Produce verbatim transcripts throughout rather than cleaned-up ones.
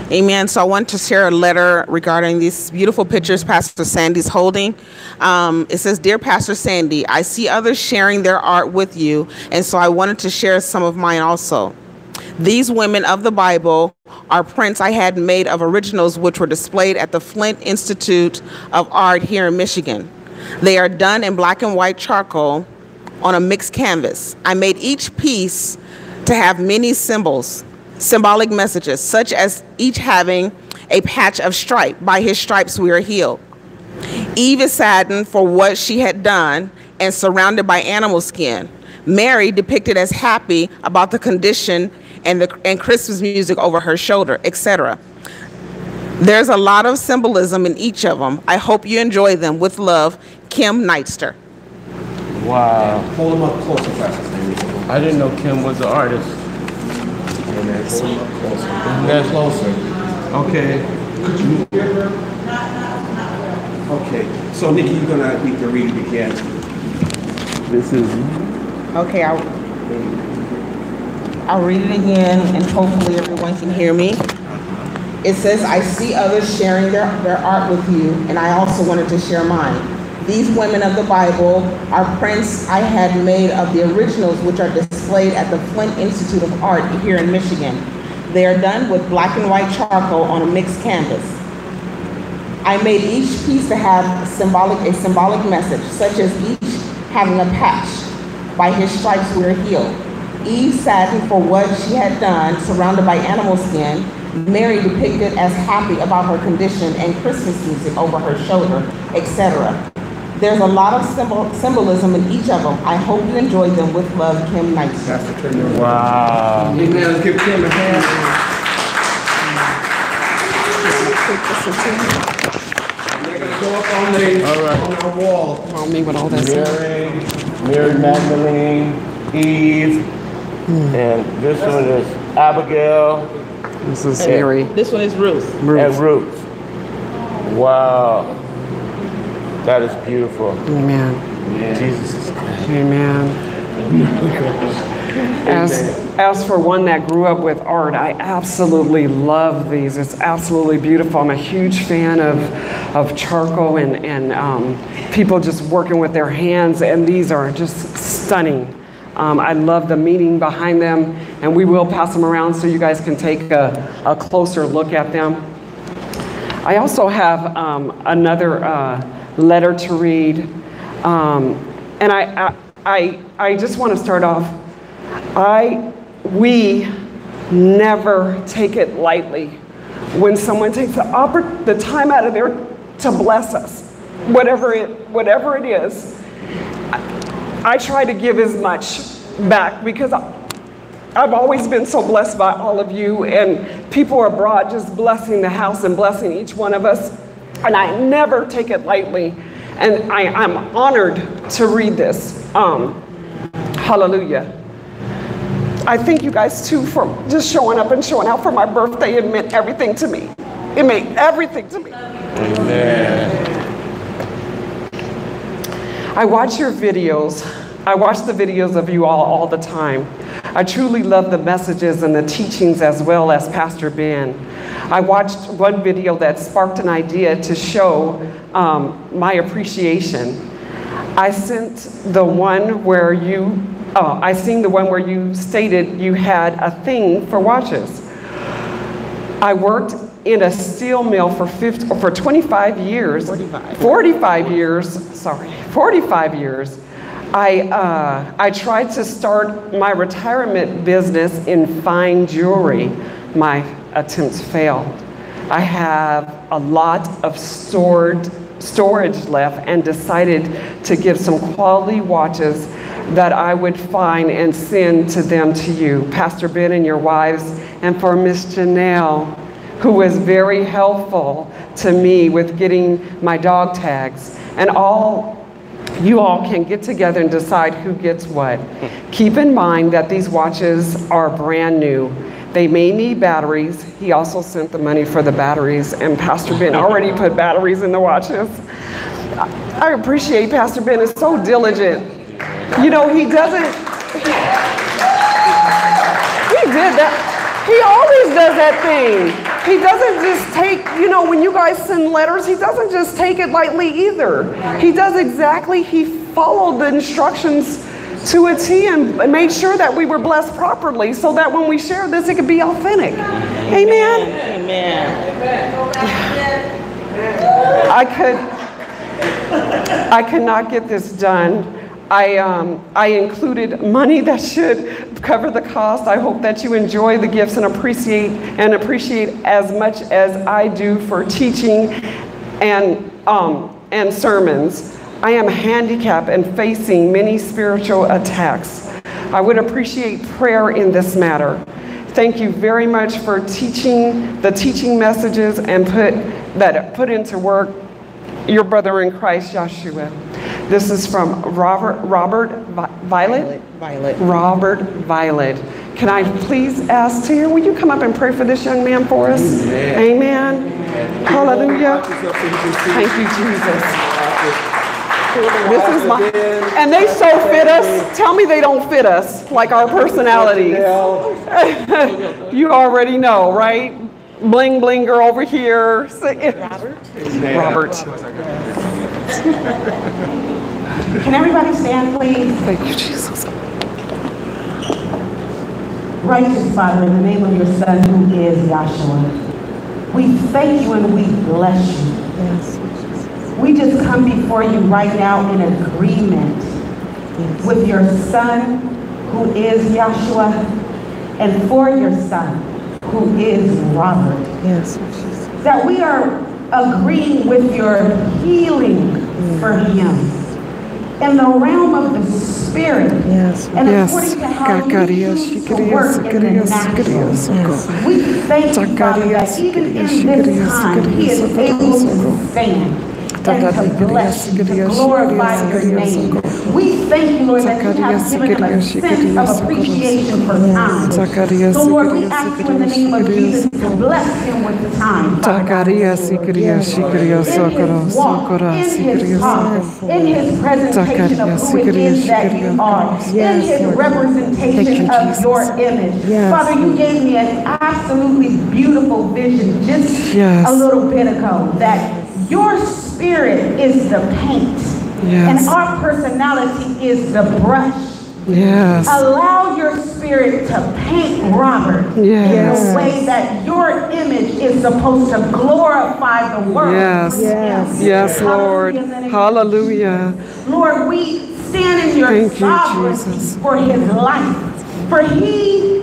Amen. So I want to share a letter regarding these beautiful pictures Pastor Sandy's holding. Um, it says, "Dear Pastor Sandy, I see others sharing their art with you, and so I wanted to share some of mine also. These women of the Bible are prints I had made of originals which were displayed at the Flint Institute of Art here in Michigan. They are done in black and white charcoal on a mixed canvas. I made each piece to have many symbols, symbolic messages, such as each having a patch of stripe. By his stripes we are healed. Eve is saddened for what she had done and surrounded by animal skin. Mary depicted as happy about the condition and the and Christmas music over her shoulder, et cetera. There's a lot of symbolism in each of them. I hope you enjoy them. With love, Kim Neitster." Wow. Hold them up closer, Pastor Sandy. I didn't know Kim was an artist. Amen. Hold them up closer. That's closer. Okay. Could you hear her? Okay. So, Nikki, you're going to need to read it again. This is... Okay, I'll, I'll read it again and hopefully everyone can hear me. It says, "I see others sharing their, their art with you, and I also wanted to share mine. These women of the Bible are prints I had made of the originals which are displayed at the Flint Institute of Art here in Michigan. They are done with black and white charcoal on a mixed canvas. I made each piece to have a symbolic, a symbolic message, such as each having a patch. By his stripes we are healed. Eve saddened for what she had done, surrounded by animal skin. Mary depicted as happy about her condition and Christmas music over her shoulder, et cetera. There's a lot of symbol, symbolism in each of them. I hope you enjoy them. With love, Kim Neitster." Wow. Amen. Let's give Kim a hand. They're going to go up on, the, All right. on our wall. Call me with all this. Mary, Mary Magdalene, Eve, and this one is Abigail This is Mary. This one is Ruth. and Ruth. Wow. That is beautiful. Amen. Jesus is good. Amen. As, as for one that grew up with art, I absolutely love these. It's absolutely beautiful. I'm a huge fan of, of charcoal and, and um, people just working with their hands, and these are just stunning. Um, I love the meaning behind them, and we will pass them around so you guys can take a, a closer look at them. I also have um, another uh, letter to read, um, and I, I, I, I just want to start off. I, we never take it lightly when someone takes the, oppor- the time out of there to bless us, whatever it, whatever it is. I, I try to give as much back because I, I've always been so blessed by all of you, and people abroad just blessing the house and blessing each one of us. And I never take it lightly. And I, I'm honored to read this. Um, hallelujah. I thank you guys too for just showing up and showing out for my birthday. It meant everything to me. It meant everything to me. Amen. I watch your videos. I watch the videos of you all all the time. I truly love the messages and the teachings as well as Pastor Ben. I watched one video that sparked an idea to show um, my appreciation. I sent the one where you, oh, I seen the one where you stated you had a thing for watches. I worked in a steel mill for fifty, for twenty-five years. forty-five. forty-five years, sorry, forty-five years. I, uh, I tried to start my retirement business in fine jewelry. My attempts failed. I have a lot of stored storage left and decided to give some quality watches that I would find and send to them to you, Pastor Ben and your wives, and for Miss Janelle, who was very helpful to me with getting my dog tags. And all you all can get together and decide who gets what. Keep in mind that these watches are brand new. They may need batteries. He also sent the money for the batteries, and Pastor Ben already put batteries in the watches. I appreciate Pastor Ben is so diligent. You know, he doesn't, he did that. He always does that thing. He doesn't just take, you know, when you guys send letters, he doesn't just take it lightly either. He does exactly, he followed the instructions to a T and made sure that we were blessed properly so that when we share this, it could be authentic. Amen? Amen. I could, I could not get this done. I, um, I included money that should cover the cost. I hope that you enjoy the gifts and appreciate and appreciate as much as I do for teaching and, um, and sermons. I am handicapped and facing many spiritual attacks. I would appreciate prayer in this matter. Thank you very much for teaching the teaching messages and put that put into work your brother in Christ, Joshua. This is from Robert Robert Violet? Violet. Robert Violet. Can I please ask Tia, will you come up and pray for this young man for us? Amen. Amen. Hallelujah. Thank you, Jesus. This is my, and they so fit us. Tell me they don't fit us like our personalities. You already know, right? Bling bling girl over here. Robert. Robert. Can everybody stand, please? Thank you, Jesus. Righteous Father, in the name of your Son, who is Yahshua, we thank you and we bless you. Yes. We just come before you right now in agreement yes. with your Son, who is Yahshua, and for your Son, who is Robert. Yes. That we are agreeing with your healing yes. for him. In the realm of the Spirit, yes. and yes. according to how you choose to work in the natural, yes. we thank you, Father, that even in this time, he is able to stand and to bless you, to glorify your name. We thank you, Lord, that you have given him a sense of appreciation for time. So, Lord, we ask you in the name of Jesus to bless him with the time. Father, in his walk, in his talk, in his presentation of who it is that you are, in his representation of your image. Father, you gave me an absolutely beautiful vision just a little bit ago that your spirit is the paint, yes. and our personality is the brush. Yes. Allow your spirit to paint Robert yes. in a way that your image is supposed to glorify the world. Yes, yes, yes Lord. Hallelujah. Lord, we stand in your Thank sovereignty you, for his life, for he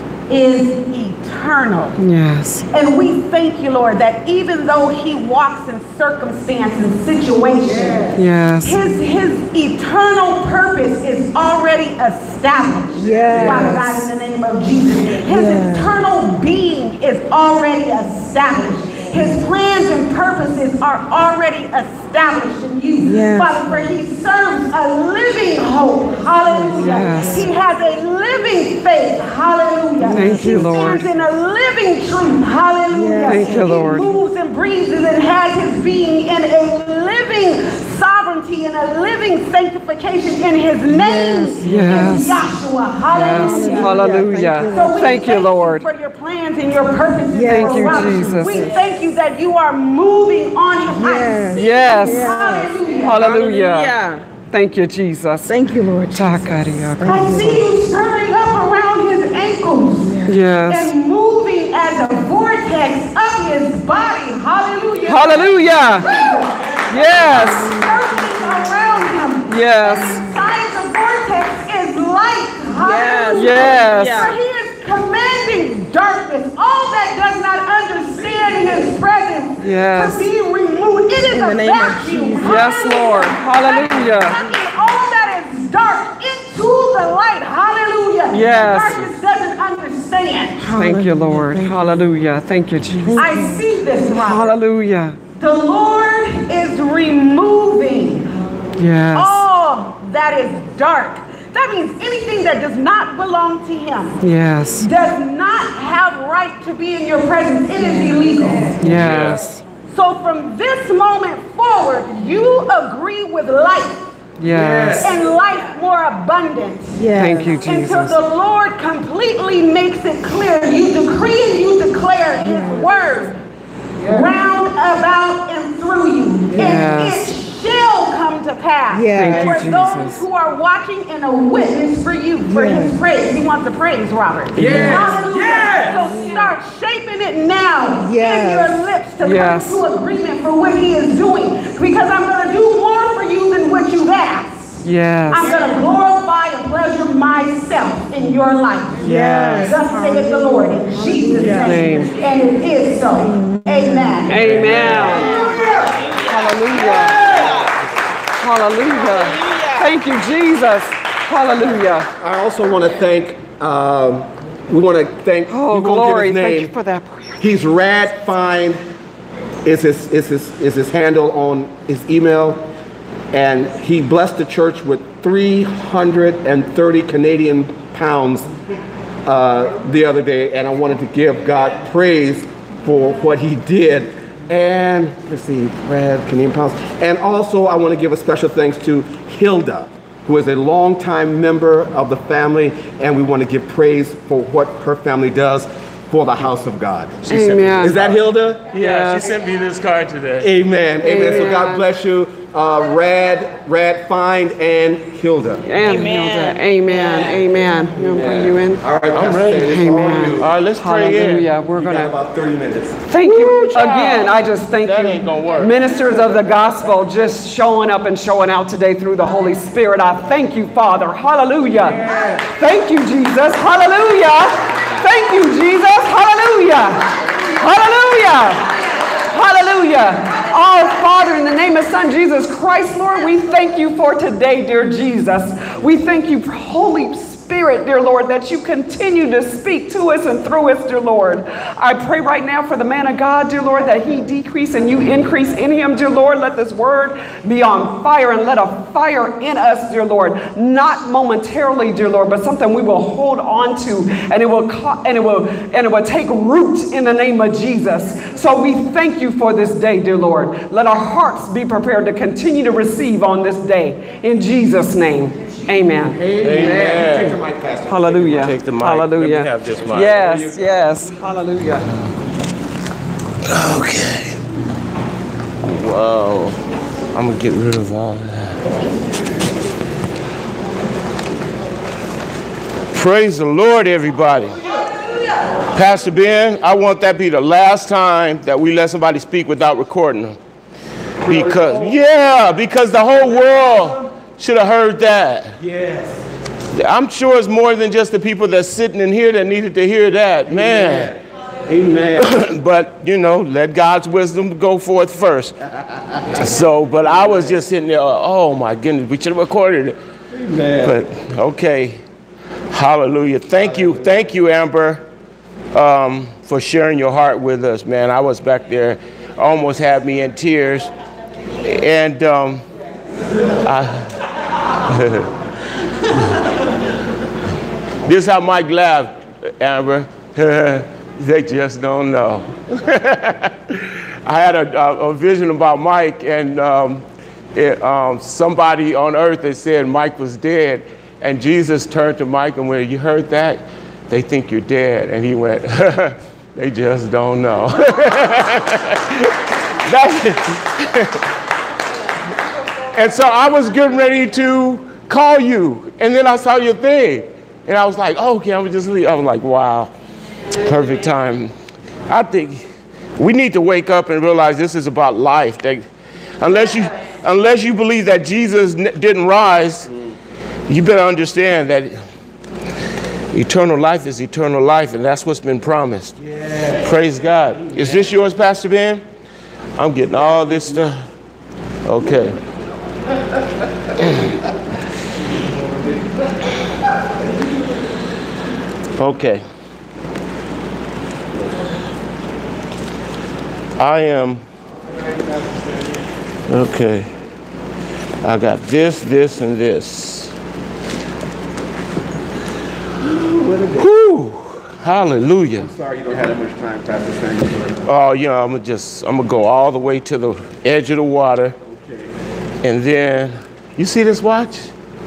is eternal. Yes. And we thank you, Lord, that even though he walks in circumstances and situations, yes. his, his eternal purpose is already established. Yes. Father God, in the name of Jesus. His yes. eternal being is already established. His plans and purposes are already established in you. Yes. Father, for he serves a living hope. Hallelujah. Yes. He has a living faith. Hallelujah. Thank you, he Lord. He stands in a living truth. Hallelujah. Yes. Thank you, Lord. He moves and breathes and has his being in a living sovereignty and a living sanctification in his name. Yes. Is Yahshua. Hallelujah. Yes. Hallelujah. So we thank you, Lord. For your plans and your purposes. Thank you, Robert. Jesus. We thank you that you are moving on his life. Yes. Hallelujah. Hallelujah. Hallelujah. Thank you, Jesus. Thank you, Lord. I see you stirring up around his ankles. Yes. And moving as a vortex up his body. Hallelujah. Hallelujah. Yes. Circling around him. Yes. And inside the vortex is light. Hallelujah. Yes. For he is commanding darkness. All that does not understand his presence Yes. to be removed. It is In a the name of vacuum. Jesus. Yes, Lord. Hallelujah. Sucking all that is dark into the light. Hallelujah. Yes. Darkness doesn't understand. Thank you, Lord. Hallelujah. Thank you, Jesus. I see this, Robert. Hallelujah. The Lord is removing Yes. all that is dark. That means anything that does not belong to him, Yes. does not have right to be in your presence. It is illegal. Yes. So from this moment forward, you agree with life Yes. and life more abundant. Yes. Thank you, Until Jesus. the Lord completely makes it clear. You decree and you declare his word pass. Yes. For Thank you, those Jesus. who are watching and a witness for you, for Yes. his praise. He wants the praise, Robert. Yes. Hallelujah. Yes. So start shaping it now Yes. in your lips to Yes. come to agreement for what he is doing. Because I'm going to do more for you than what you've asked. Yes. I'm going to glorify and pleasure myself in your life. Yes. Thus saith the Lord in Jesus' name. Name. And it is so. Amen. Amen. Hallelujah. Hallelujah. Thank you, Jesus. Hallelujah. I also want to thank, um, we want to thank, Oh, we won't give glory. his Thank name. you for that prayer. He's Rad Find is his, is his, is his handle on his email. And he blessed the church with three hundred thirty Canadian pounds uh, the other day. And I wanted to give God praise for what he did. And let's see, Rad, Canadian pounds. And also I want to give a special thanks to Hilda, who is a longtime member of the family. And we want to give praise for what her family does for the house of God. Amen. Is that Hilda? Yeah, Yes. she sent me this card today. Amen. Amen. So God Amen. bless you, uh, Rad, Rad Find, and Hilda. And Hilda. Amen. Amen. You want to bring you in? All right, I'm ready. Amen. All right, let's pray in. Hallelujah. We're We going got to about thirty minutes. thank you again. I just thank That you, ain't gonna work. ministers of the gospel, just showing up and showing out today through the Holy Spirit. I thank you, Father. Hallelujah. Thank you, Jesus. Hallelujah. Thank you, Jesus. Hallelujah. Hallelujah. Hallelujah. Oh, Father, in the name of Son Jesus Christ, Lord, we thank you for today, dear Jesus. We thank you, Holy Spirit, dear Lord, that you continue to speak to us and through us, dear Lord. I pray right now for the man of God, dear Lord, that he decrease and you increase in him, dear Lord. Let this word be on fire and let a fire in us, dear Lord. Not momentarily, dear Lord, but something we will hold on to, and it will co- and it will and it will take root in the name of Jesus. So we thank you for this day, dear Lord. Let our hearts be prepared to continue to receive on this day. In Jesus' name. Amen. Amen. Take the mic, Pastor. Hallelujah. Take the mic. Hallelujah. Let me have this mic. Yes, yes. Hallelujah. Okay. Whoa. I'm gonna get rid of all that. Praise the Lord, everybody. Pastor Ben, I want that to be the last time that we let somebody speak without recording them. Because, yeah, because the whole world should have heard that. Yes. I'm sure it's more than just the people that's sitting in here that needed to hear that, man. Amen. But, you know, let God's wisdom go forth first. So, but I was just sitting there, oh my goodness, we should have recorded it. Amen. But, okay. Hallelujah. Thank you. Thank you, Amber, um, for sharing your heart with us, man. I was back there, almost had me in tears. And um, I, this is how Mike laughed, Amber. They just don't know. I had a, a, a vision about Mike, and um, it, um, somebody on earth had said Mike was dead, and Jesus turned to Mike and went, "You heard that? They think you're dead." And he went, "They just don't know." And so I was getting ready to call you, and then I saw your thing, and I was like, oh, "Okay, I'm just leave." I was like, "Wow, perfect time." I think we need to wake up and realize this is about life. That unless you, unless you believe that Jesus n- didn't rise, you better understand that eternal life is eternal life, and that's what's been promised. Yeah. Praise God. Is this yours, Pastor Ben? I'm getting all this stuff. Okay. Okay. I am, okay. I got this, this, and this. Whew. Hallelujah. I'm sorry you don't have that much time, Pastor Samuel. Oh, you know, I'm gonna just, I'm gonna go all the way to the edge of the water. Okay. And then, you see this watch?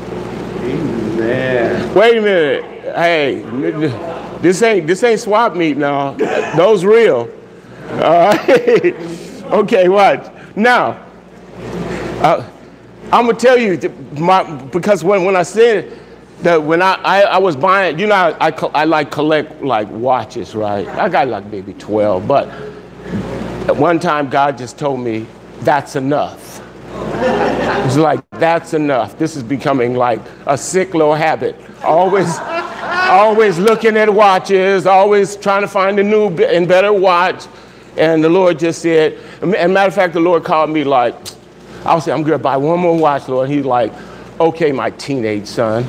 Amen. Wait a minute. Hey, this ain't this ain't swap meet now. Those real. All right. Okay, watch. Now, uh, I'm gonna tell you, my, because when, when I said that, when I, I, I was buying, you know, I, I, I like collect like watches, right? I got like maybe twelve, but at one time God just told me, that's enough. It's like, that's enough. This is becoming like a sick little habit. Always, always looking at watches, always trying to find a new and better watch. And the Lord just said, and matter of fact, the Lord called me like, I was saying, I'm going to buy one more watch, Lord. He's like, okay, my teenage son.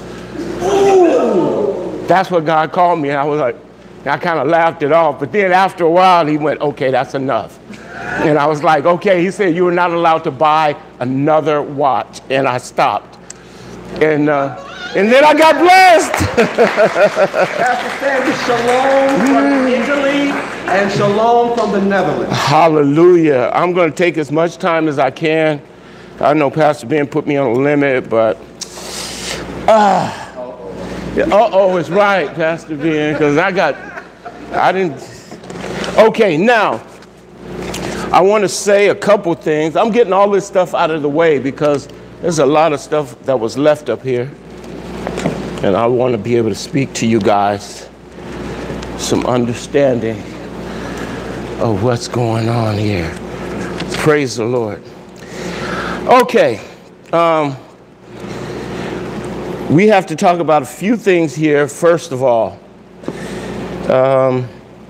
Ooh. That's what God called me. And I was like, I kind of laughed it off. But then after a while, he went, okay, that's enough. And I was like, okay. He said, you are not allowed to buy another watch. And I stopped. And, uh, and then I got blessed. Pastor Sandy, shalom from Italy and shalom from the Netherlands. Hallelujah. I'm going to take as much time as I can. I know Pastor Ben put me on a limit, but uh, uh-oh, it's right, Pastor Ben, because I got, I didn't. Okay, now, I want to say a couple things. I'm getting all this stuff out of the way because there's a lot of stuff that was left up here. And I want to be able to speak to you guys some understanding of what's going on here. Praise the Lord. Okay, um, we have to talk about a few things here. First of all, um,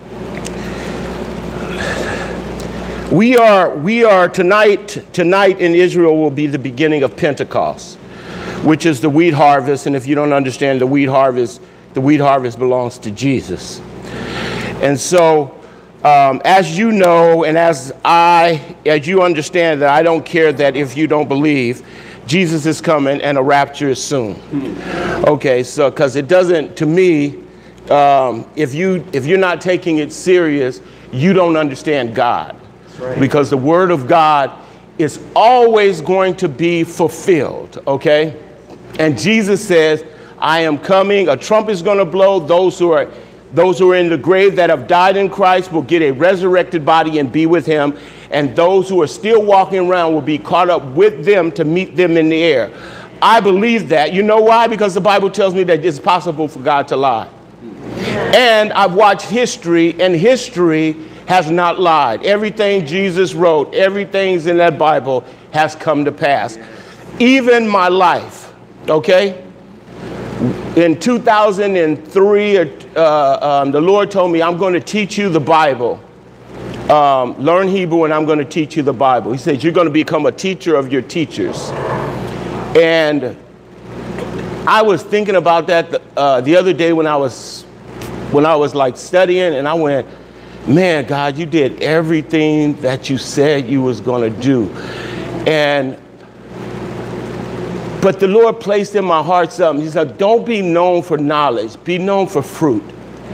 we are we are tonight. Tonight in Israel will be the beginning of Pentecost, which is the wheat harvest. And if you don't understand the wheat harvest, the wheat harvest belongs to Jesus. And so, um, as you know, and as I, as you understand that I don't care that if you don't believe, Jesus is coming and a rapture is soon. Okay, so, because it doesn't, to me, um, if you, if you're not taking it serious, you don't understand God. That's right. Because the word of God is always going to be fulfilled, okay? And Jesus says, I am coming, a trump is going to blow, those who are those who are in the grave that have died in Christ will get a resurrected body and be with him, and those who are still walking around will be caught up with them to meet them in the air. I believe that. You know why? Because the Bible tells me that it's possible for God to lie. And I've watched history, and history has not lied. Everything Jesus wrote, everything's in that Bible has come to pass. Even my life. Okay? In two thousand three, uh, um, the Lord told me, I'm going to teach you the Bible. Um, learn Hebrew and I'm going to teach you the Bible. He says, you're going to become a teacher of your teachers. And I was thinking about that uh, the other day when I was, when I was like studying, and I went, man, God, you did everything that you said you was going to do. And But the Lord placed in my heart something. He said, don't be known for knowledge. Be known for fruit.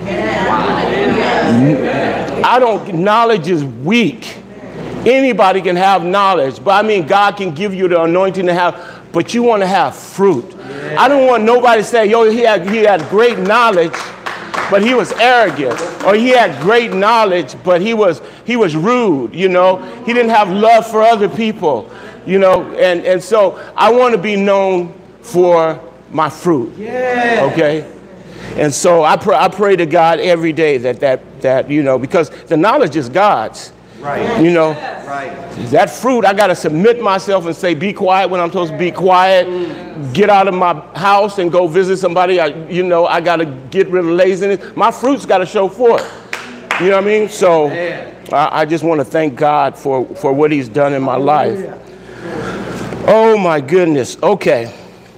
Yeah. I don't, knowledge is weak. Anybody can have knowledge. But I mean, God can give you the anointing to have, but you want to have fruit. Yeah. I don't want nobody to say, yo, he had, he had great knowledge, but he was arrogant. Or he had great knowledge, but he was, he was rude, you know. He didn't have love for other people. You know, and, and so I want to be known for my fruit. Yeah. Okay. And so I pray, I pray to God every day that, that, that, you know, because the knowledge is God's. Right. You know, right. That fruit, I got to submit myself and say, be quiet when I'm supposed to be quiet. Mm. Get out of my house and go visit somebody. I, you know, I got to get rid of laziness. My fruit's got to show forth. You know what I mean? So I, I just want to thank God for, for what he's done in my life. Oh my goodness. Okay.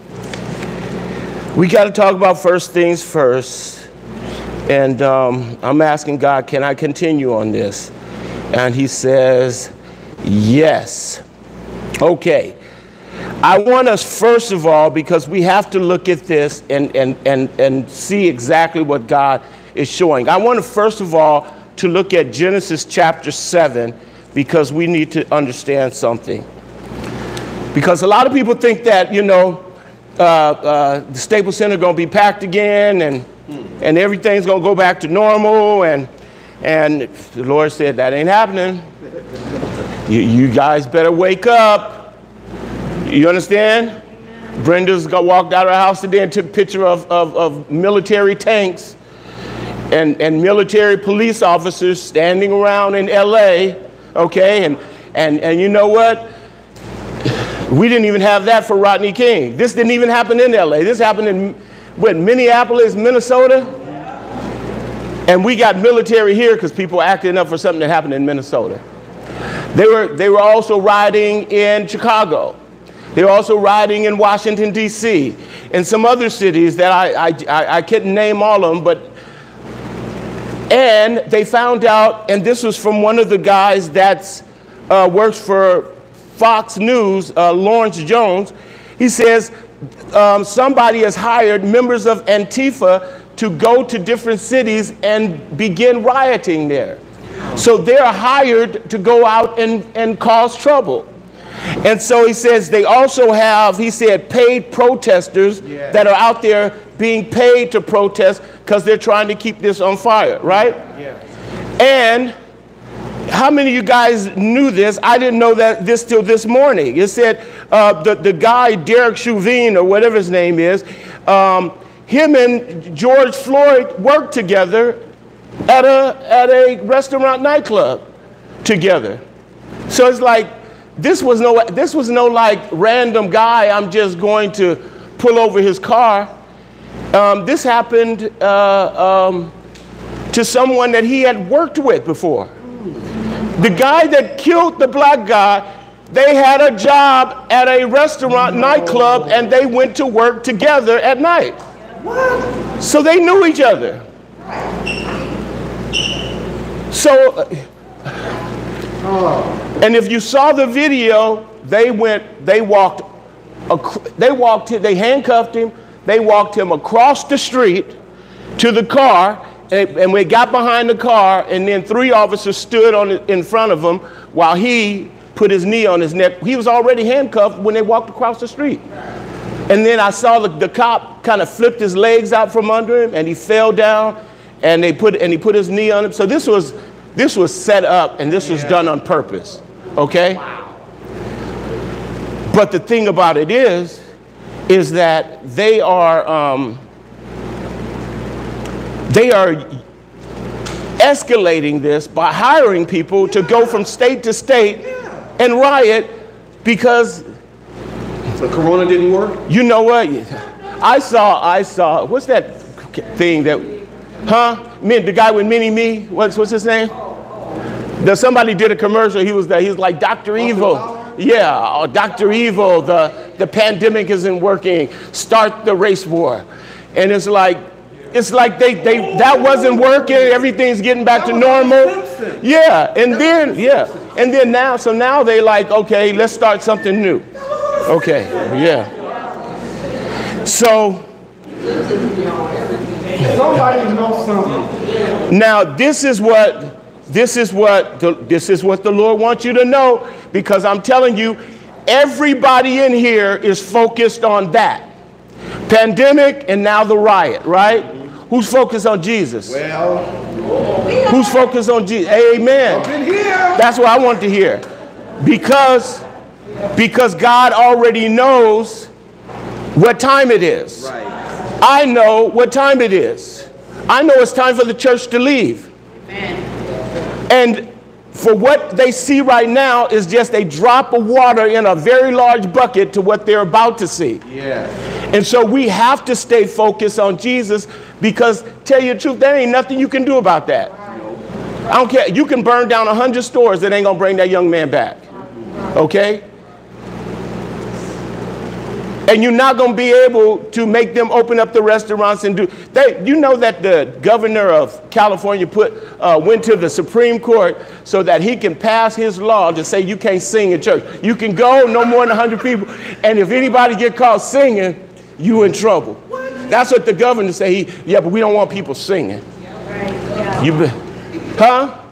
We got to talk about first things first. And um, I'm asking God, can I continue on this? And he says, yes. Okay. I want us, first of all, because we have to look at this and, and, and, and see exactly what God is showing. I want to, first of all, to look at Genesis chapter seven, because we need to understand something. Because a lot of people think that, you know, uh, uh, the Staples Center is going to be packed again, and and everything's going to go back to normal, and and the Lord said that ain't happening. You, you guys better wake up. You understand? Brenda's got walked out of her house today and took a picture of, of, of military tanks and, and military police officers standing around in L A, okay? And, and, and you know what? We didn't even have that for Rodney King. This didn't even happen in L A. This happened in, what, Minneapolis, Minnesota? And we got military here because people acting up for something that happened in Minnesota. They were, they were also rioting in Chicago. They were also rioting in Washington, D C, and some other cities that I, I, I, I couldn't name all of them, but, and they found out, and this was from one of the guys that uh, works for Fox News, uh, Lawrence Jones. He says um, somebody has hired members of Antifa to go to different cities and begin rioting there. So they're hired to go out and, and cause trouble. And so he says they also have, he said, paid protesters yeah. that are out there being paid to protest because they're trying to keep this on fire, right? Yeah. And how many of you guys knew this? I didn't know that this till this morning. It said uh, the, the guy, Derek Chauvin, or whatever his name is, um, him and George Floyd worked together at a, at a restaurant nightclub together. So it's like, This was no, this was no like random guy I'm just going to pull over his car. Um, this happened uh, um, to someone that he had worked with before. The guy that killed the black guy, they had a job at a restaurant nightclub and they went to work together at night. What? So they knew each other. So. Uh, And if you saw the video, they went, they walked, they walked, they handcuffed him, they walked him across the street to the car, and, and we got behind the car, and then three officers stood on in front of him while he put his knee on his neck. He was already handcuffed when they walked across the street. And then I saw the, the cop kind of flipped his legs out from under him, and he fell down, and they put, and he put his knee on him. So this was, this was set up, and this was done on purpose. Okay? Wow. But the thing about it is, is that they are, um, they are escalating this by hiring people to go from state to state and riot because the corona didn't work. You know what? I saw, I saw, what's that thing that, huh? The guy with Mini Me, what's, what's his name? The, somebody did a commercial. He was there. He was like Doctor Evil. Yeah, oh, Doctor Evil. The the pandemic isn't working. Start the race war. And it's like, it's like they they that wasn't working. Everything's getting back to normal. Yeah, and then yeah, and then now so now they like, okay, let's start something new. Okay, yeah. So somebody knows something. Now this is what. This is what the, this is what the Lord wants you to know, because I'm telling you, everybody in here is focused on that. Pandemic and now the riot, right? Who's focused on Jesus? Well, who's focused on Jesus? Amen. That's what I want to hear. Because, because God already knows what time it is. Right. I know what time it is. I know it's time for the church to leave. Amen. And for what they see right now is just a drop of water in a very large bucket to what they're about to see. Yeah. And so we have to stay focused on Jesus, because tell you the truth, there ain't nothing you can do about that. I don't care. You can burn down a hundred stores, that ain't gonna bring that young man back. Okay? And you're not going to be able to make them open up the restaurants and do. They, you know that the governor of California put uh, went to the Supreme Court so that he can pass his law to say you can't sing in church. You can go no more than a hundred people, and if anybody get caught singing, you in trouble. What? That's what the governor said. He, yeah, but we don't want people singing. Yeah. You, huh?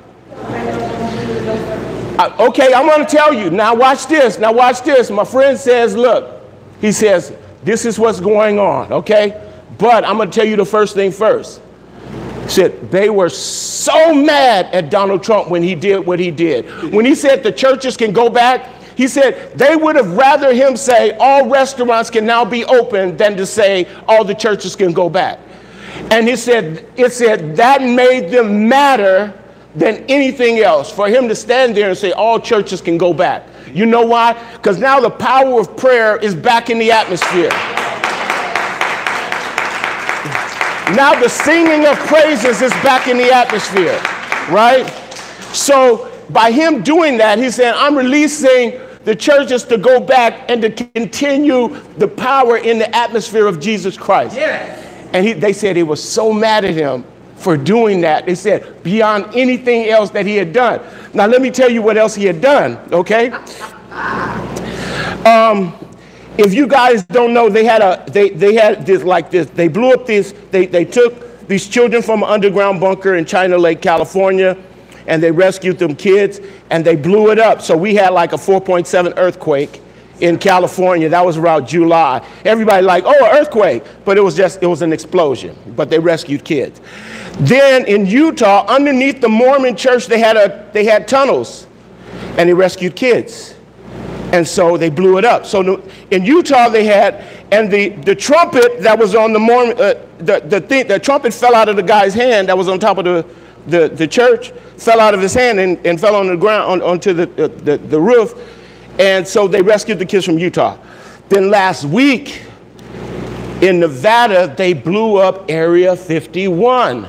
Uh, okay, I'm going to tell you. Now watch this. Now watch this. My friend says, look. He says, this is what's going on, okay? But I'm going to tell you the first thing first. He said, they were so mad at Donald Trump when he did what he did. When he said the churches can go back, He said they would have rather him say all restaurants can now be open than to say all the churches can go back. And he said, it said that made them madder than anything else, for him to stand there and say all churches can go back. You know why? Because now the power of prayer is back in the atmosphere. Now the singing of praises is back in the atmosphere, right? So by him doing that, he said, I'm releasing the churches to go back and to continue the power in the atmosphere of Jesus Christ. Yes. And he, they said he was so mad at him for doing that. They said beyond anything else that he had done. Now let me tell you what else he had done, okay? Um, if you guys don't know, they had a they they had this like this. They blew up this. They they took these children from an underground bunker in China Lake, California, and they rescued them kids and they blew it up. So we had like a four point seven earthquake in California. That was around July. Everybody like, oh, an earthquake, but it was just it was an explosion. But they rescued kids. Then in Utah, underneath the Mormon church, they had a they had tunnels, and they rescued kids. And so they blew it up. So in Utah they had, and the, the trumpet that was on the Mormon, uh, the, the, thing, the trumpet fell out of the guy's hand that was on top of the, the, the church, fell out of his hand and, and fell on the ground, on, onto the, the, the roof. And so they rescued the kids from Utah. Then last week in Nevada, they blew up Area fifty-one.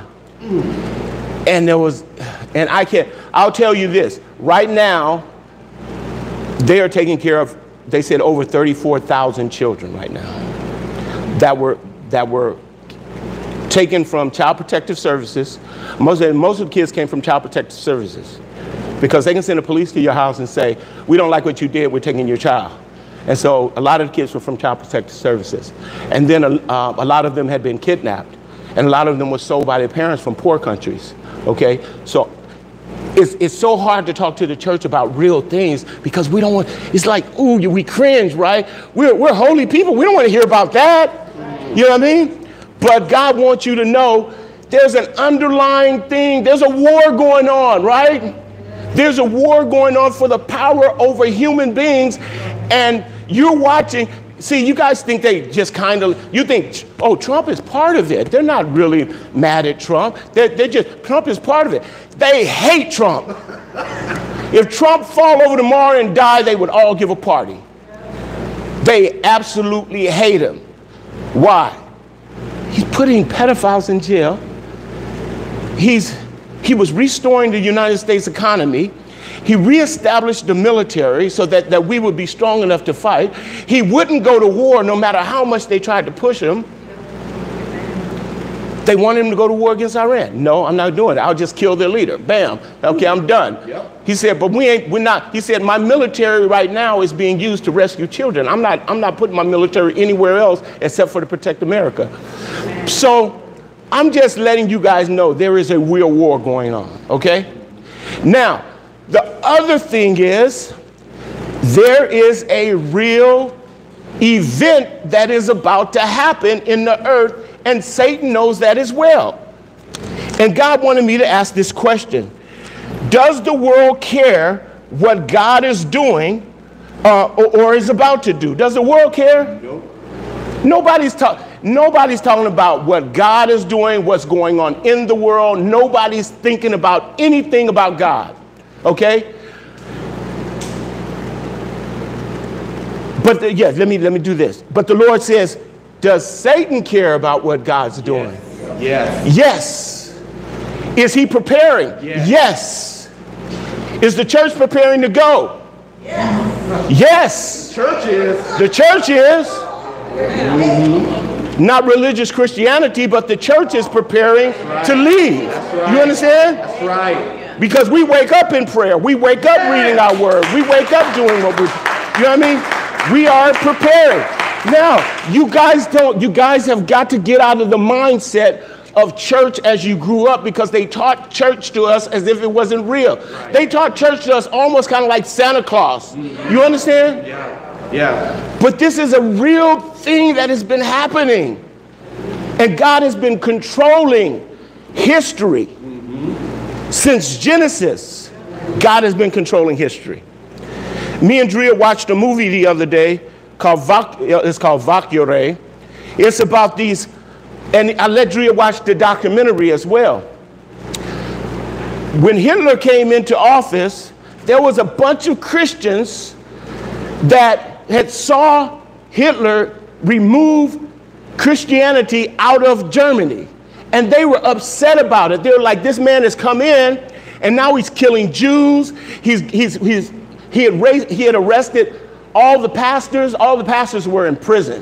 And there was, and I can't, I'll tell you this, right now, they are taking care of, they said over thirty-four thousand children right now that were, that were taken from Child Protective Services. Most of, most of the kids came from Child Protective Services because they can send the police to your house and say, we don't like what you did, we're taking your child. And so a lot of the kids were from Child Protective Services. And then a, uh, a lot of them had been kidnapped. And a lot of them were sold by their parents from poor countries, okay? So it's, it's so hard to talk to the church about real things because we don't want, it's like, ooh, we cringe, right? We're, we're holy people, we don't want to hear about that. You know what I mean? But God wants you to know there's an underlying thing, there's a war going on, right? There's a war going on for the power over human beings, and you're watching. See, you guys think they just kind of, you think, oh, Trump is part of it. They're not really mad at Trump. They're, they're just, Trump is part of it. They hate Trump. If Trump fall over tomorrow and die, they would all give a party. They absolutely hate him. Why? He's putting pedophiles in jail. He's, he was restoring the United States economy. He reestablished the military so that, that we would be strong enough to fight. He wouldn't go to war no matter how much they tried to push him. They wanted him to go to war against Iran. No, I'm not doing it. I'll just kill their leader. Bam. Okay, I'm done. Yep. He said, but we ain't, we're not, he said, my military right now is being used to rescue children. I'm not, I'm not putting my military anywhere else except for to protect America. So I'm just letting you guys know there is a real war going on, okay? Now, the other thing is, there is a real event that is about to happen in the earth, and Satan knows that as well. And God wanted me to ask this question. Does the world care what God is doing uh, or, or is about to do? Does the world care? Nope. Nobody's, ta- nobody's talking about what God is doing, what's going on in the world. Nobody's thinking about anything about God. Okay? But the, yeah, let me let me do this. But the Lord says, does Satan care about what God's doing? Yes. Yes. Is he preparing? Yes. Yes. Is the church preparing to go? Yes. Yes. The church is. The church is. Mm-hmm. Not religious Christianity, but the church is preparing right. to leave. Right. You understand? That's right. Because we wake up in prayer. We wake up reading our word. We wake up doing what we, you know what I mean? We are preparing. Now, you guys don't, you guys have got to get out of the mindset of church as you grew up, because they taught church to us as if it wasn't real. Right. They taught church to us almost kind of like Santa Claus. Mm-hmm. You understand? Yeah. Yeah. But this is a real thing that has been happening. And God has been controlling history. Mm-hmm. Since Genesis, God has been controlling history. Me and Drea watched a movie the other day called Vac, it's called Valkyrie. It's about these, and I let Drea watch the documentary as well. When Hitler came into office, there was a bunch of Christians that had saw Hitler remove Christianity out of Germany. And they were upset about it. They were like, this man has come in and now he's killing Jews. He's, he's, he's, he, had raised, he had arrested all the pastors. All the pastors were in prison.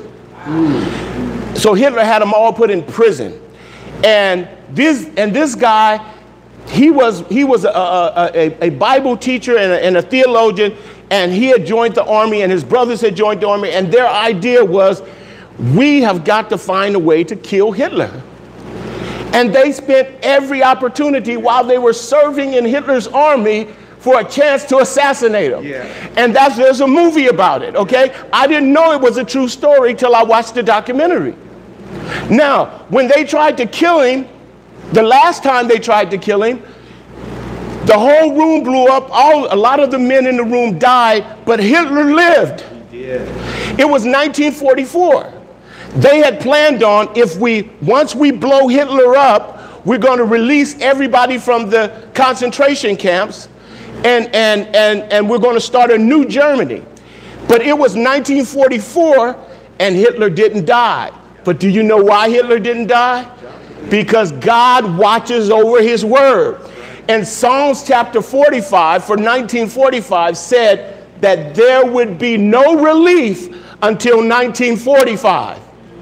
Mm. So Hitler had them all put in prison. And this, and this guy, he was, he was a, a, a, a Bible teacher and a, and a theologian, and he had joined the army, and his brothers had joined the army, and their idea was, we have got to find a way to kill Hitler. And they spent every opportunity while they were serving in Hitler's army for a chance to assassinate him. Yeah. And that's, there's a movie about it, okay? I didn't know it was a true story till I watched the documentary. Now, when they tried to kill him, the last time they tried to kill him, the whole room blew up. All, a lot of the men in the room died, but Hitler lived. He did. It was nineteen forty-four. They had planned on, if we, once we blow Hitler up, we're going to release everybody from the concentration camps, and, and, and, and we're going to start a new Germany. But it was nineteen forty-four, and Hitler didn't die. But do you know why Hitler didn't die? Because God watches over his word. And Psalms chapter forty-five for nineteen forty-five said that there would be no relief until nineteen forty-five.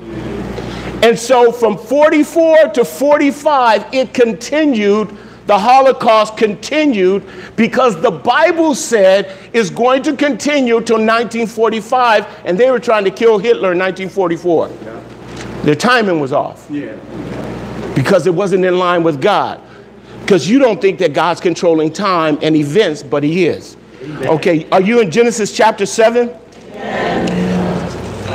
And so from forty-four to forty-five, it continued, the Holocaust continued, because the Bible said it's going to continue till nineteen forty-five, and they were trying to kill Hitler in nineteen forty-four. Yeah. Their timing was off. Yeah. Because it wasn't in line with God. Because you don't think that God's controlling time and events, but he is. Amen. Okay, are you in Genesis chapter seven? Yes.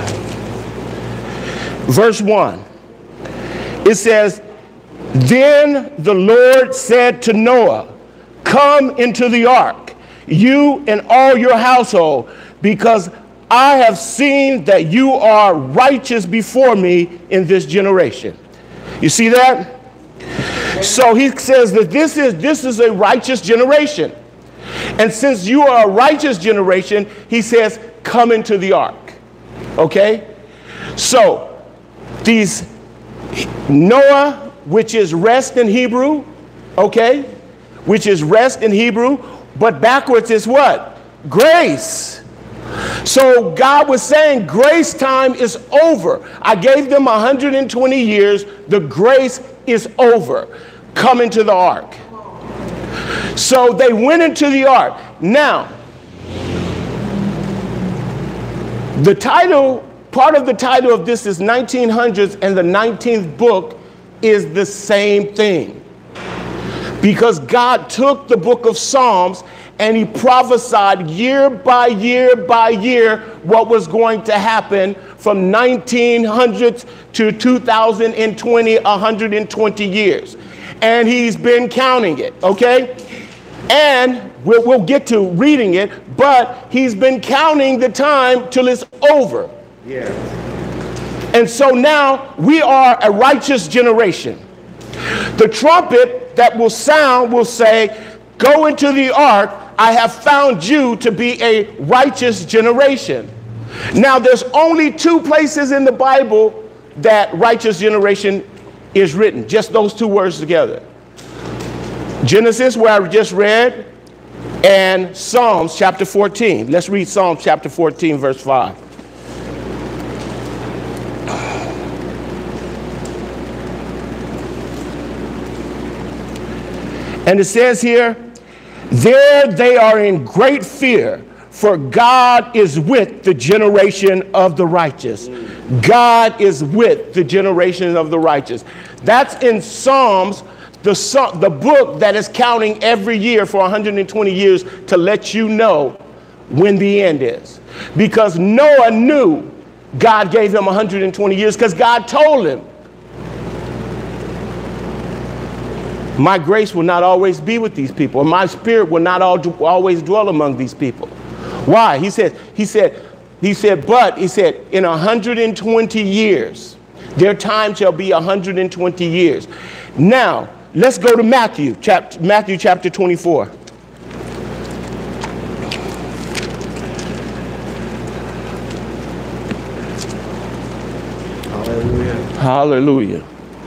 Verse one. It says, then the Lord said to Noah, come into the ark, you and all your household, because I have seen that you are righteous before me in this generation. You see that? So he says that this is, this is a righteous generation. And since you are a righteous generation, he says, come into the ark. Okay? So these Noah, which is rest in Hebrew, okay? Which is rest in Hebrew, but backwards is what? Grace. So God was saying grace time is over. I gave them one hundred twenty years. The grace is over. Come into the ark. So they went into the ark. Now, the title, part of the title of this is nineteen hundreds, and the nineteenth book is the same thing. Because God took the book of Psalms and he prophesied year by year by year what was going to happen from nineteen hundreds to two thousand twenty, one hundred twenty years. And he's been counting it, okay? And we'll, we'll get to reading it, but he's been counting the time till it's over. Yeah. And so now we are a righteous generation. The trumpet that will sound will say, go into the ark, I have found you to be a righteous generation. Now there's only two places in the Bible that righteous generation is written, just those two words together. Genesis, where I just read, and Psalms chapter fourteen. Let's read Psalms chapter fourteen, verse five. And it says here, there they are in great fear, for God is with the generation of the righteous. God is with the generation of the righteous. That's in Psalms, the, the book that is counting every year for one hundred twenty years to let you know when the end is. Because Noah knew God gave him one hundred twenty years because God told him, my grace will not always be with these people, and my spirit will not always dwell among these people. Why? He said, he said, he said, but he said, in one hundred twenty years, their time shall be one hundred twenty years. Now, let's go to Matthew, chapter, Matthew chapter twenty-four. Hallelujah. Hallelujah.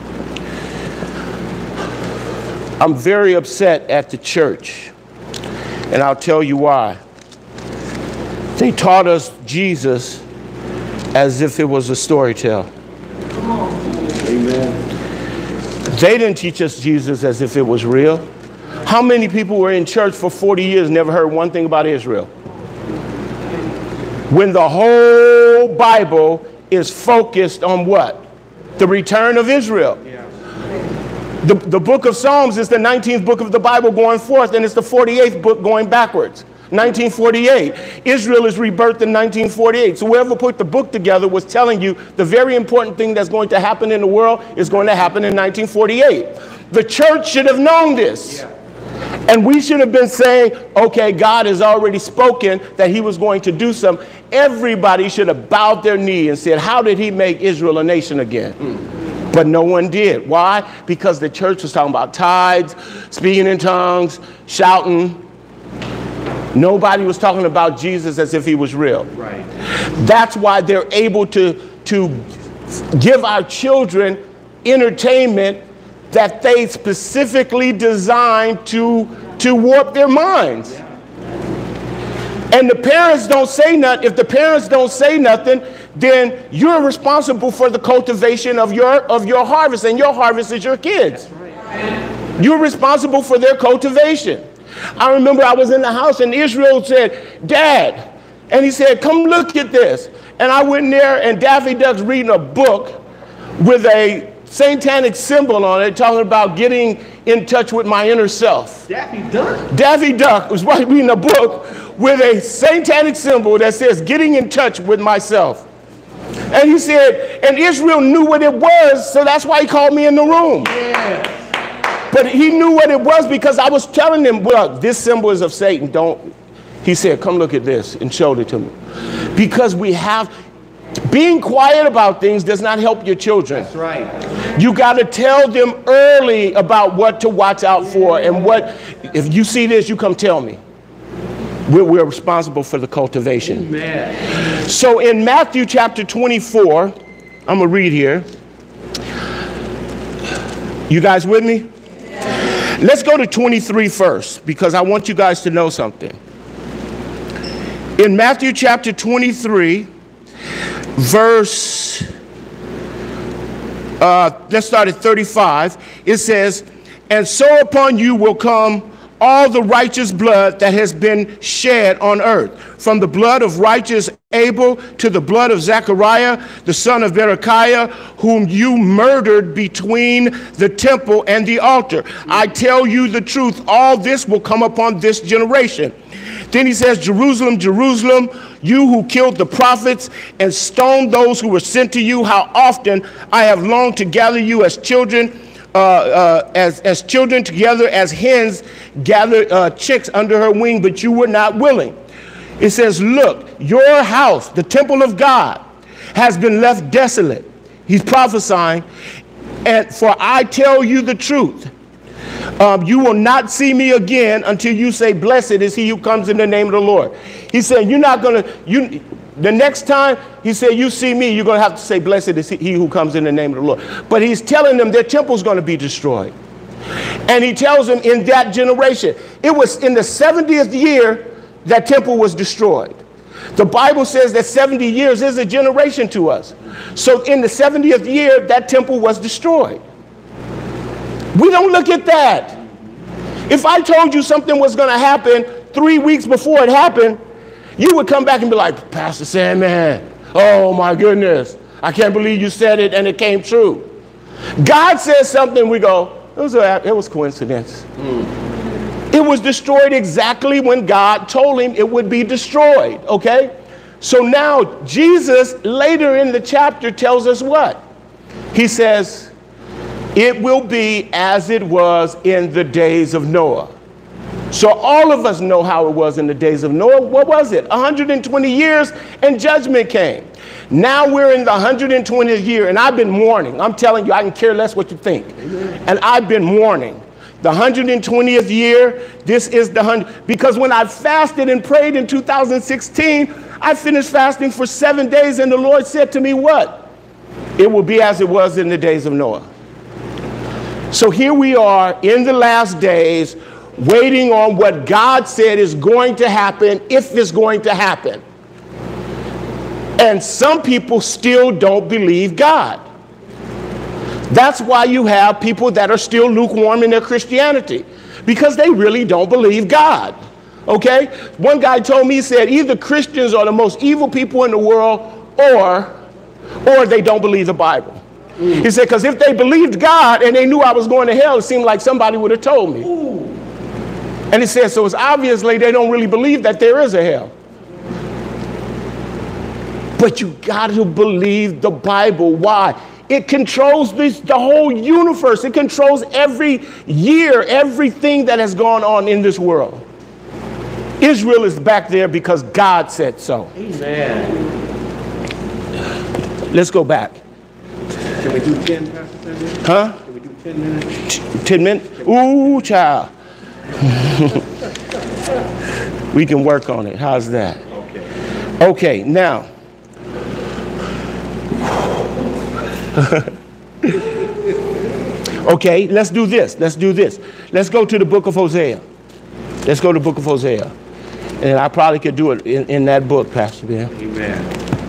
I'm very upset at the church, and I'll tell you why. They taught us Jesus as if it was a story tale. Amen. They didn't teach us Jesus as if it was real. How many people were in church for forty years and never heard one thing about Israel? When the whole Bible is focused on what? The return of Israel. Yeah. The, the book of Psalms is the nineteenth book of the Bible going forth, and it's the forty-eighth book going backwards. nineteen forty-eight. Israel is rebirthed in nineteen forty-eight. So whoever put the book together was telling you the very important thing that's going to happen in the world is going to happen in nineteen forty-eight. The church should have known this. Yeah. And we should have been saying, okay, God has already spoken that he was going to do something. Everybody should have bowed their knee and said, how did he make Israel a nation again? Mm. But no one did. Why? Because the church was talking about tithes, speaking in tongues, shouting. Nobody was talking about Jesus as if he was real. Right. That's why they're able to, to give our children entertainment that they specifically designed to, to warp their minds. Yeah. And the parents don't say nothing. If the parents don't say nothing, then you're responsible for the cultivation of your, of your harvest, and your harvest is your kids. That's right. You're responsible for their cultivation. I remember I was in the house and Israel said, Dad, and he said, come look at this. And I went in there and Daffy Duck's reading a book with a satanic symbol on it talking about getting in touch with my inner self. Daffy Duck? Daffy Duck was reading a book with a satanic symbol that says getting in touch with myself. And he said, and Israel knew what it was, so that's why he called me in the room. Yeah. But he knew what it was because I was telling him, well, this symbol is of Satan. Don't. He said, come look at this, and showed it to me. Because we have, being quiet about things does not help your children. That's right. You got to tell them early about what to watch out for, and what, if you see this, you come tell me. We're, we're responsible for the cultivation. Amen. So in Matthew chapter twenty-four, I'm going to read here. You guys with me? Yeah. Let's go to twenty-three first, because I want you guys to know something. In Matthew chapter twenty-three, verse, uh, let's start at thirty-five. It says, and so upon you will come all the righteous blood that has been shed on earth, from the blood of righteous Abel to the blood of Zechariah, the son of Berechiah, whom you murdered between the temple and the altar. I tell you the truth, all this will come upon this generation. Then he says, Jerusalem, Jerusalem, you who killed the prophets and stoned those who were sent to you, how often I have longed to gather you as children, uh, uh, as, as children together, as hens gather uh, chicks under her wing, but you were not willing. It says, look, your house, the temple of God, has been left desolate. He's prophesying. And for I tell you the truth, Um, you will not see me again until you say, blessed is he who comes in the name of the Lord. He said, you're not going to, you, the next time he said, you see me, you're going to have to say, blessed is he who comes in the name of the Lord. But he's telling them their temple's going to be destroyed. And he tells them in that generation, it was in the seventieth year that temple was destroyed. The Bible says that seventy years is a generation to us. So in the seventieth year, that temple was destroyed. We don't look at that. If I told you something was going to happen three weeks before it happened, you would come back and be like, Pastor Sandman, oh my goodness, I can't believe you said it and it came true. God says something, we go, it was, a, it was coincidence. Mm. It was destroyed exactly when God told him it would be destroyed, okay? So now Jesus later in the chapter tells us what? He says, it will be as it was in the days of Noah. So all of us know how it was in the days of Noah. What was it? one hundred twenty years and judgment came. Now we're in the one hundred twentieth year, and I've been warning. I'm telling you, I can care less what you think. And I've been warning. The one hundred twentieth year, this is the one hundred, because when I fasted and prayed in two thousand sixteen, I finished fasting for seven days, and the Lord said to me, what? It will be as it was in the days of Noah. So here we are in the last days, waiting on what God said is going to happen, if it's going to happen. And some people still don't believe God. That's why you have people that are still lukewarm in their Christianity, because they really don't believe God. Okay? One guy told me, he said, either Christians are the most evil people in the world, or, or they don't believe the Bible. Mm. He said, because if they believed God and they knew I was going to hell, it seemed like somebody would have told me. Ooh. And he said, so it's obviously they don't really believe that there is a hell. But you got to believe the Bible. Why? It controls this, the whole universe. It controls every year, everything that has gone on in this world. Israel is back there because God said so. Amen. Let's go back. Can we do ten, Pastor Sandy? Huh? Can we do ten minutes? ten minutes? Ooh, child. We can work on it. How's that? Okay. Okay, now. Okay, let's do this. Let's do this. Let's go to the book of Hosea. Let's go to the book of Hosea. And I probably could do it in, in that book, Pastor Ben. Amen.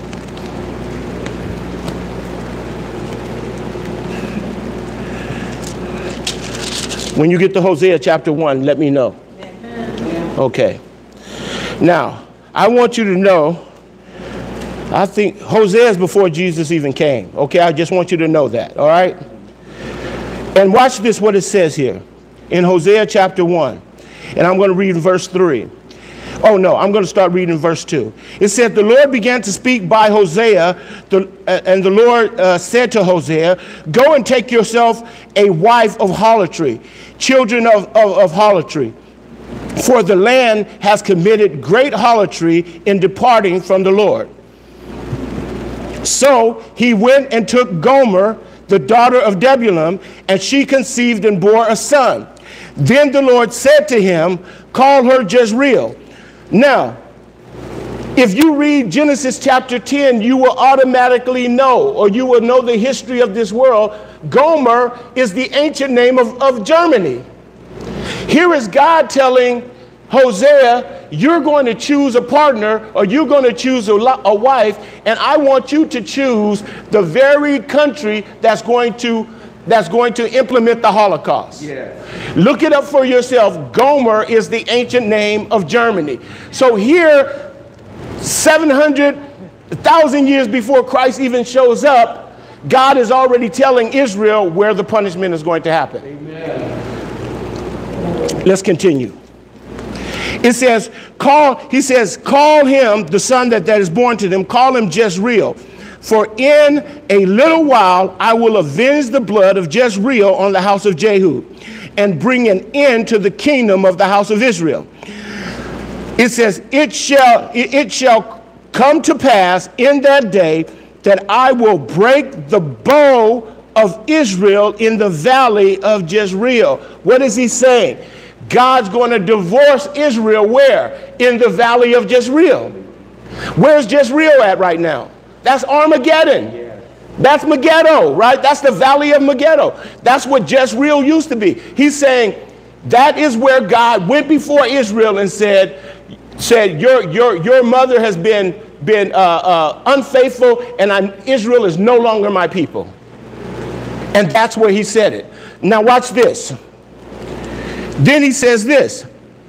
When you get to Hosea chapter one, let me know. Okay. Now, I want you to know, I think Hosea is before Jesus even came. Okay, I just want you to know that, all right? And watch this, what it says here in Hosea chapter one. And I'm going to read verse three. Oh, no, I'm going to start reading verse two. It said, the Lord began to speak by Hosea, the, uh, and the Lord uh, said to Hosea, go and take yourself a wife of harlotry, children of, of, of harlotry. For the land has committed great harlotry in departing from the Lord. So he went and took Gomer, the daughter of Debulun, and she conceived and bore a son. Then the Lord said to him, call her Jezreel. Now, if you read Genesis chapter ten, you will automatically know, or you will know the history of this world. Gomer is the ancient name of, of Germany. Here is God telling Hosea, you're going to choose a partner, or you're going to choose a, a wife, and I want you to choose the very country that's going to that's going to implement the Holocaust. Yeah. Look it up for yourself. Gomer is the ancient name of Germany. So here, seven hundred thousand years before Christ even shows up, God is already telling Israel where the punishment is going to happen. Amen. Let's continue. It says, call, he says, call him, the son that, that is born to them, call him Jezreel. For in a little while I will avenge the blood of Jezreel on the house of Jehu, and bring an end to the kingdom of the house of Israel. It says, it shall, it, it shall come to pass in that day that I will break the bow of Israel in the valley of Jezreel. What is he saying? God's going to divorce Israel where? In the valley of Jezreel. Where's Jezreel at right now? That's Armageddon. Yeah. That's Megiddo, right? That's the valley of Megiddo. That's what Jezreel used to be. He's saying that is where God went before Israel and said, said your, your, your mother has been, been uh, uh, unfaithful, and I'm, Israel is no longer my people. And that's where he said it. Now watch this. Then he says this.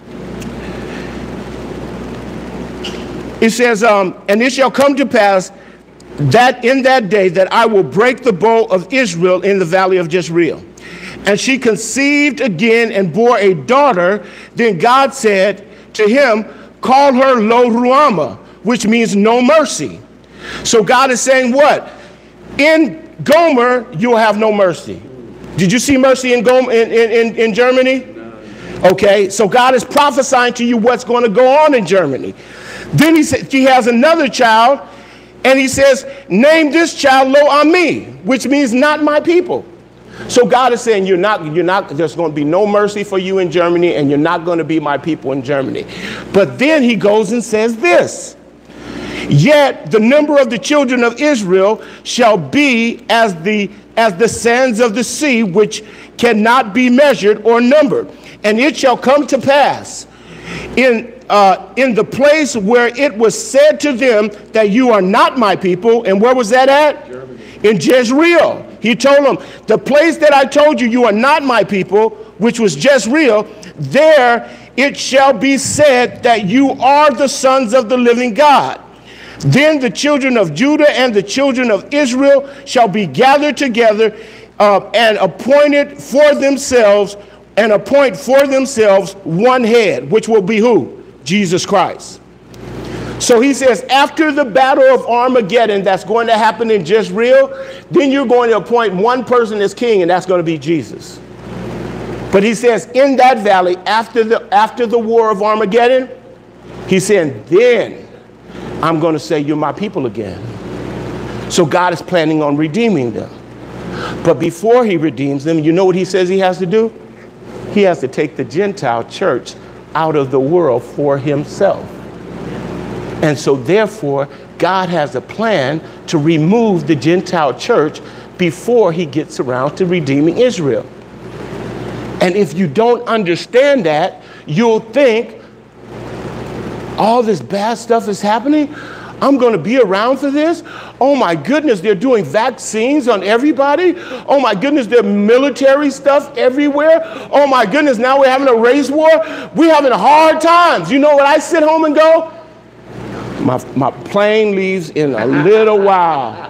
It says, um, and it shall come to pass that in that day that I will break the bow of Israel in the valley of Jezreel. And she conceived again and bore a daughter. Then God said to him, call her Lo Ruhamah, which means no mercy. So God is saying what? In Gomer, you'll have no mercy. Did you see mercy in, Gomer, in, in, in Germany? Okay, so God is prophesying to you what's going to go on in Germany. Then he said he has another child, and he says, name this child Lo Ami, which means not my people. So God is saying, you're not, you're not, there's going to be no mercy for you in Germany, and you're not going to be my people in Germany. But then he goes and says this, yet the number of the children of Israel shall be as the, as the sands of the sea, which cannot be measured or numbered. And it shall come to pass in, uh, in the place where it was said to them that you are not my people. And where was that at? Germany. In Jezreel. He told them, the place that I told you, you are not my people, which was Jezreel, there it shall be said that you are the sons of the living God. Then the children of Judah and the children of Israel shall be gathered together uh, and appointed for themselves and appoint for themselves one head, which will be who? Jesus Christ. So he says, after the battle of Armageddon that's going to happen in Jezreel, then you're going to appoint one person as king, and that's going to be Jesus. But he says, in that valley, after the, after the war of Armageddon, he's saying, then I'm going to say you're my people again. So God is planning on redeeming them. But before he redeems them, you know what he says he has to do? He has to take the Gentile church out of the world for himself. And so therefore, God has a plan to remove the Gentile church before he gets around to redeeming Israel. And if you don't understand that, you'll think all this bad stuff is happening. I'm going to be around for this. Oh my goodness, they're doing vaccines on everybody. Oh my goodness, there's military stuff everywhere. Oh my goodness, now we're having a race war. We're having hard times. You know what? I sit home and go, my, my plane leaves in a little while.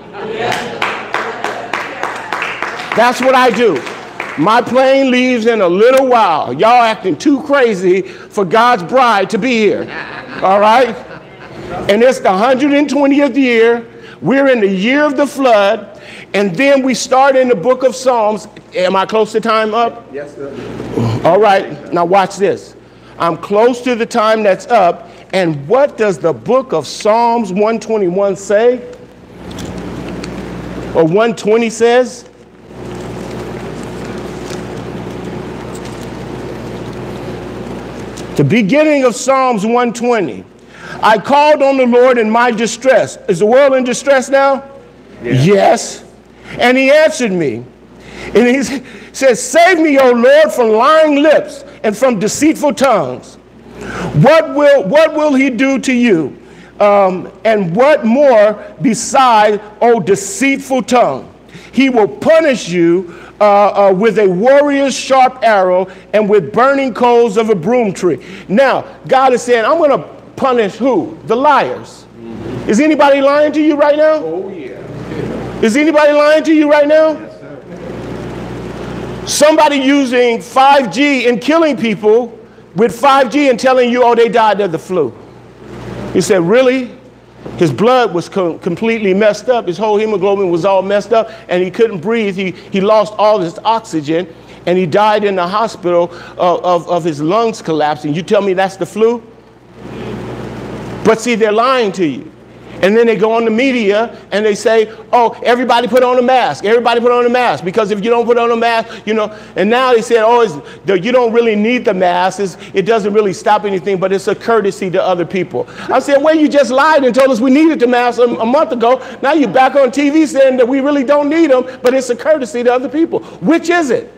That's what I do. My plane leaves in a little while. Y'all acting too crazy for God's bride to be here. All right? And it's the one hundred twentieth year. We're in the year of the flood. And then we start in the book of Psalms. Am I close to time up? Yes, sir. All right. Now watch this. I'm close to the time that's up. And what does the book of Psalms one twenty-one say? Or one twenty says? The beginning of Psalms one twenty. I called on the Lord in my distress. Is the world in distress now? Yeah. Yes. And he answered me. And he says, save me, O Lord, from lying lips and from deceitful tongues. What will, what will he do to you? Um, and what more beside, O deceitful tongue? He will punish you uh, uh, with a warrior's sharp arrow and with burning coals of a broom tree. Now, God is saying, I'm going to punish who? The liars. Mm-hmm. Is anybody lying to you right now? Oh, yeah. Is anybody lying to you right now? Yes, sir. Somebody using five G and killing people with five G and telling you, oh, they died of the flu. He said, really? His blood was co completely messed up. His whole hemoglobin was all messed up, and he couldn't breathe. He, he lost all his oxygen, and he died in the hospital of, of, of his lungs collapsing. You tell me that's the flu? But see, they're lying to you. And then they go on the media and they say, oh, everybody put on a mask. Everybody put on a mask. Because if you don't put on a mask, you know, and now they said, oh, it's, you don't really need the mask. It's, it doesn't really stop anything, but it's a courtesy to other people. I said, well, you just lied and told us we needed the mask a, a month ago. Now you're back on T V saying that we really don't need them, but it's a courtesy to other people. Which is it?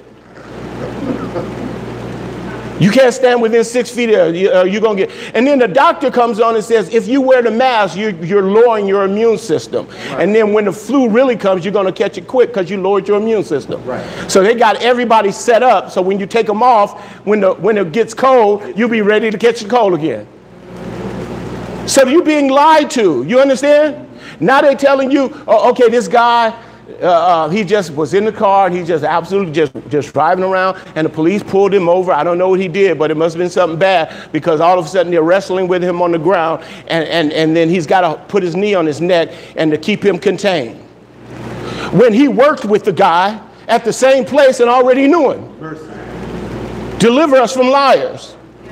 You can't stand within six feet of you, uh, you're going to get. And then the doctor comes on and says, if you wear the mask, you're, you're lowering your immune system. Right. And then when the flu really comes, you're going to catch it quick because you lowered your immune system. Right. So they got everybody set up. So when you take them off, when, the, when it gets cold, you'll be ready to catch the cold again. So you're being lied to. You understand? Now they're telling you, oh, okay, this guy, Uh, uh, he just was in the car and he just absolutely just, just driving around, and the police pulled him over. I don't know what he did, but it must have been something bad, because all of a sudden they're wrestling with him on the ground, and, and, and then he's got to put his knee on his neck and to keep him contained. When he worked with the guy at the same place and already knew him. Deliver us from liars.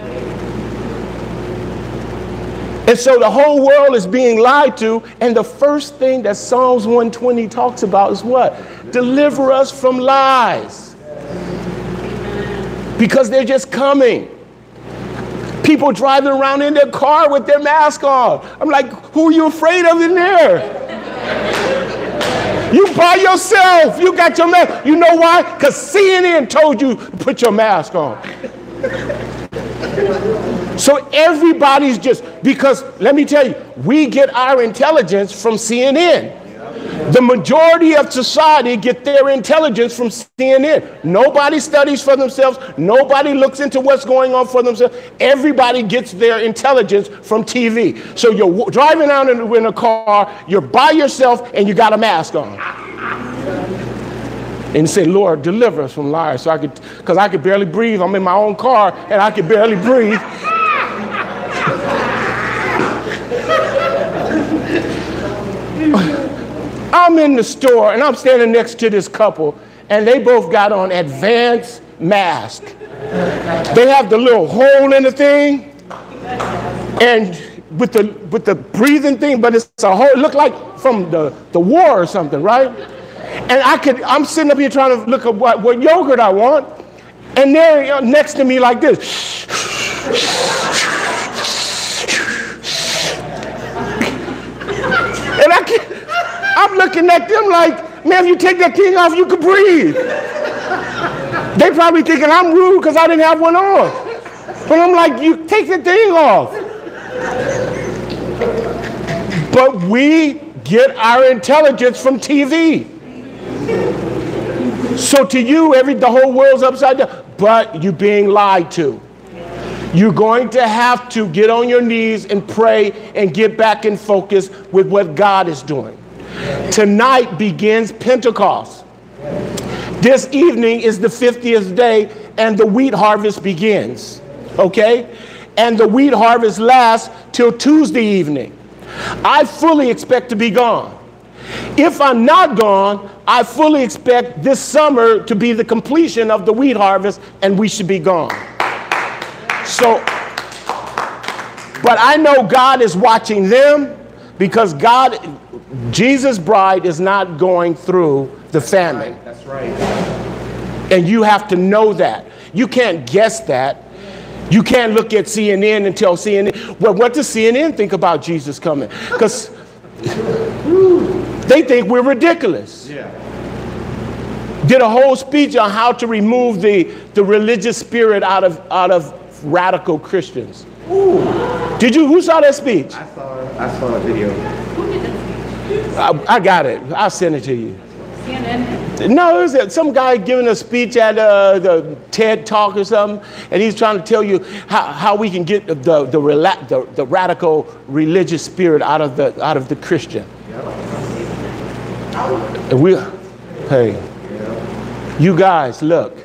And so the whole world is being lied to, and the first thing that Psalms one twenty talks about is what? Deliver us from lies. Because they're just coming. People driving around in their car with their mask on. I'm like, who are you afraid of in there? You by yourself. You got your mask. You know why? Because C N N told you to put your mask on. So everybody's just, because let me tell you, we get our intelligence from C N N. The majority of society get their intelligence from C N N. Nobody studies for themselves. Nobody looks into what's going on for themselves. Everybody gets their intelligence from T V. So you're driving out in, in a car, you're by yourself, and you got a mask on. And say, Lord, deliver us from liars. So I could, because I could barely breathe. I'm in my own car, and I could barely breathe. I'm in the store, and I'm standing next to this couple, and they both got on advanced mask. They have the little hole in the thing, and with the with the breathing thing, but it's a hole. It looked like from the, the war or something, right? And I could, I'm sitting up here trying to look at what, what yogurt I want, and they're next to me like this. And I can't, I'm looking at them like, man, if you take that thing off, you could breathe. They probably thinking I'm rude because I didn't have one on. But I'm like, you take the thing off. But we get our intelligence from T V. So to you, every the whole world's upside down, but you're being lied to. You're going to have to get on your knees and pray and get back in focus with what God is doing. Tonight begins Pentecost. This evening is the fiftieth day, and the wheat harvest begins, okay? And the wheat harvest lasts till Tuesday evening. I fully expect to be gone. If I'm not gone, I fully expect this summer to be the completion of the wheat harvest, and we should be gone. So, but I know God is watching them, because God, Jesus' bride is not going through the famine. That's right. And you have to know that. You can't guess that. You can't look at C N N and tell C N N, well, what does C N N think about Jesus coming? Because they think we're ridiculous. Yeah. Did a whole speech on how to remove the, the religious spirit out of, out of radical Christians. Ooh. Did you, who saw that speech? I saw, I saw a video. Who did that speech? I, I got it. I'll send it to you. C N N? No, it was some guy giving a speech at uh, the TED Talk or something, and he's trying to tell you how, how we can get the the, the, rela the the radical religious spirit out of the out of the Christian. And we, hey, you guys, look.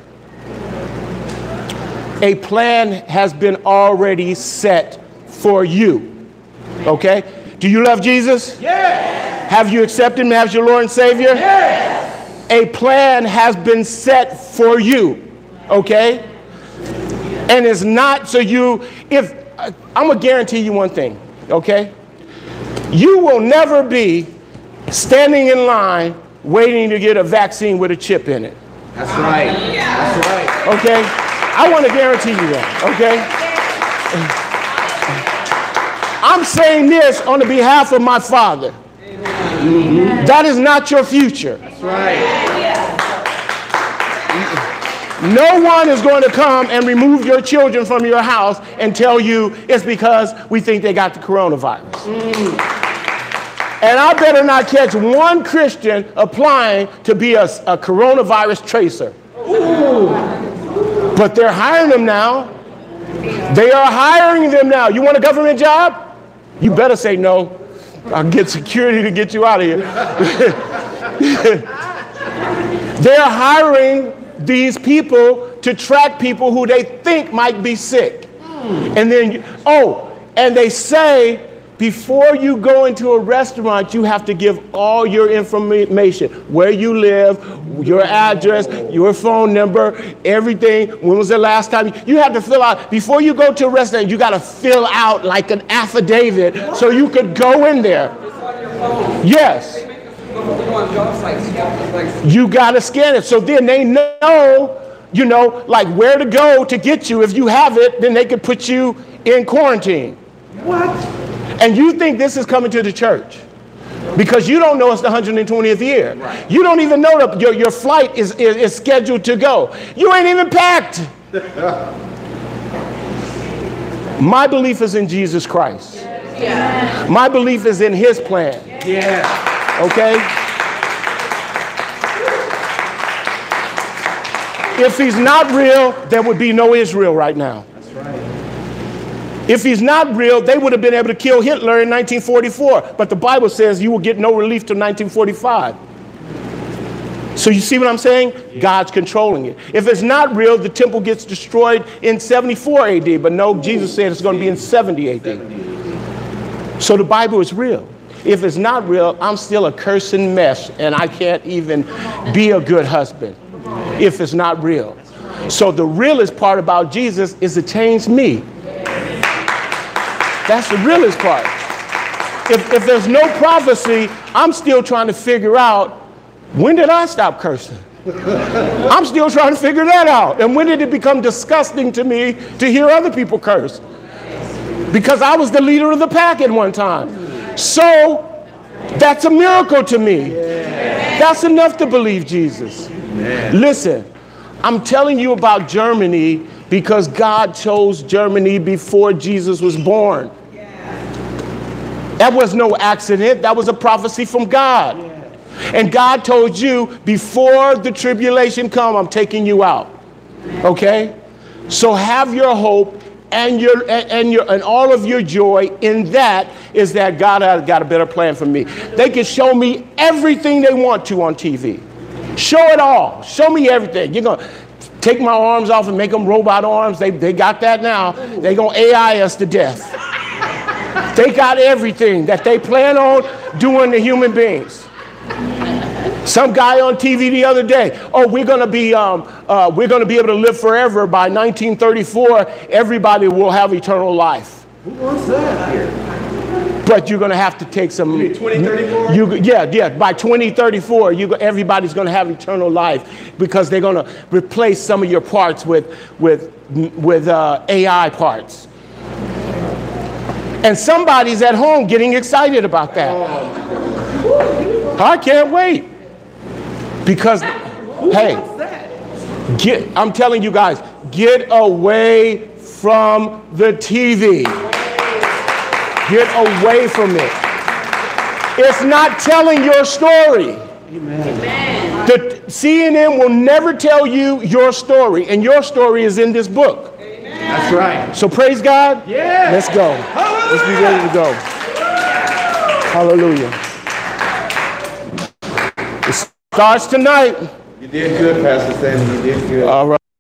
A plan has been already set for you. Okay? Do you love Jesus? Yes. Have you accepted him as your Lord and Savior? Yes. A plan has been set for you. Okay? And it's not so you, if, I'm going to guarantee you one thing. Okay? You will never be standing in line waiting to get a vaccine with a chip in it. That's right. That's right. Okay? I want to guarantee you that, okay? I'm saying this on the behalf of my father. Mm-hmm. That is not your future. That's right. No one is going to come and remove your children from your house and tell you it's because we think they got the coronavirus. Mm. And I better not catch one Christian applying to be a, a coronavirus tracer. Ooh. But they're hiring them now. They are hiring them now. You want a government job? You better say no. I'll get security to get you out of here. They're hiring these people to track people who they think might be sick. And then, oh, and they say, before you go into a restaurant, you have to give all your information, where you live, your address, your phone number, everything. When was the last time? You have to fill out, before you go to a restaurant, you got to fill out like an affidavit so you could go in there. Yes. You got to scan it. So then they know, you know, like where to go to get you. If you have it, then they could put you in quarantine. What? And you think this is coming to the church because you don't know it's the one hundred twentieth year. Right. You don't even know that your, your flight is, is, is scheduled to go. You ain't even packed. My belief is in Jesus Christ. Yeah. My belief is in his plan. Yeah. Okay? If he's not real, there would be no Israel right now. That's right. If he's not real, they would have been able to kill Hitler in nineteen forty-four. But the Bible says you will get no relief till nineteen forty-five. So you see what I'm saying? God's controlling it. If it's not real, the temple gets destroyed in seventy-four A D. But no, Jesus said it's going to be in seventy A D. So the Bible is real. If it's not real, I'm still a cursing mess, and I can't even be a good husband if it's not real. So the realest part about Jesus is it changed me. That's the realest part. If, if there's no prophecy, I'm still trying to figure out, when did I stop cursing? I'm still trying to figure that out. And when did it become disgusting to me to hear other people curse? Because I was the leader of the pack at one time. So that's a miracle to me. That's enough to believe Jesus. Listen, I'm telling you about Germany because God chose Germany before Jesus was born. That was no accident. That was a prophecy from God. And God told you, before the tribulation come, I'm taking you out. Okay? So have your hope and your and your and all of your joy in that is that God has got a better plan for me. They can show me everything they want to on T V. Show it all. Show me everything. You're gonna take my arms off and make them robot arms. They they got that now. They're gonna A I us to death. They got everything that they plan on doing to human beings. Some guy on T V the other day, oh, we're gonna be um, uh, we're gonna be able to live forever by nineteen thirty-four. Everybody will have eternal life. Who wants that here? But you're gonna have to take some. You mean twenty thirty-four? You, yeah, yeah. By twenty thirty-four, you everybody's gonna have eternal life because they're gonna replace some of your parts with with with uh, A I parts. And somebody's at home getting excited about that. Oh. I can't wait. Because, hey, get, I'm telling you guys, get away from the T V. Get away from it. It's not telling your story. Amen. The C N N will never tell you your story, and your story is in this book. Amen. That's right. So praise God. Yeah. Let's go. Hallelujah. Let's be ready to go. Hallelujah. It starts tonight. You did good, Pastor Sandy. You did good. All right.